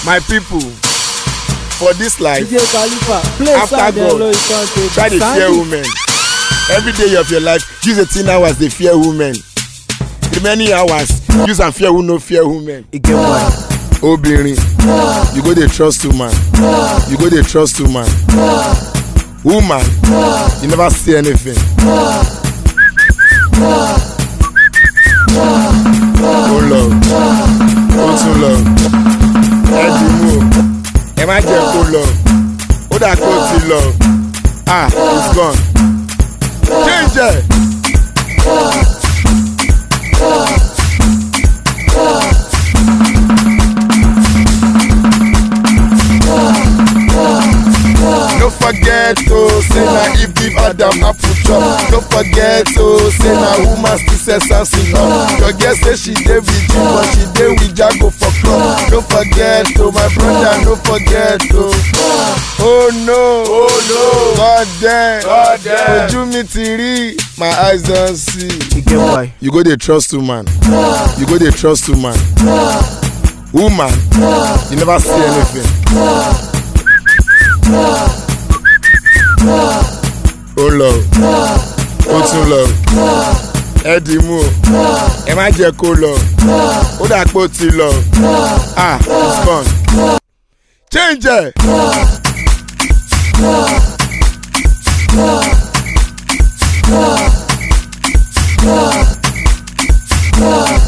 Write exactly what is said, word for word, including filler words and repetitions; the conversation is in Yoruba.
My people, for this life, D J Khalifa, play after sound God, hello, it's on tape. try to fear Sandy. women. Every day of your life, use eighteen hours they fear women. The many hours, use and fear who no fear women. Again, why? Obìnrin, you go dey trust woman. You go dey trust woman. Woman, you never see anything. Oh Lord, oh too Lord. Ẹ dì mú o, ẹ má jẹ́ kó lọ, ó dà kó ti lọ. Ah, it's gone. Change it. No forget to say na if the Adam apple chop. No forget to say na woman still say something up. Your girl say she dey with you but she dey with Jago for club. No forget to my brother, no forget to. Oh no, oh no, God damn, God damn. Ojú mi ti rí, my eyes don see. Again, why? You go dey trust woman. You go dey trust woman. Woman, you never see anything. Oh Lord, oh too Lord. Ẹ dì mú o, ẹ má jẹ́ kó lọ, ó dà pé ó ti lọ. Ah, it's gone. Change it. Yeah.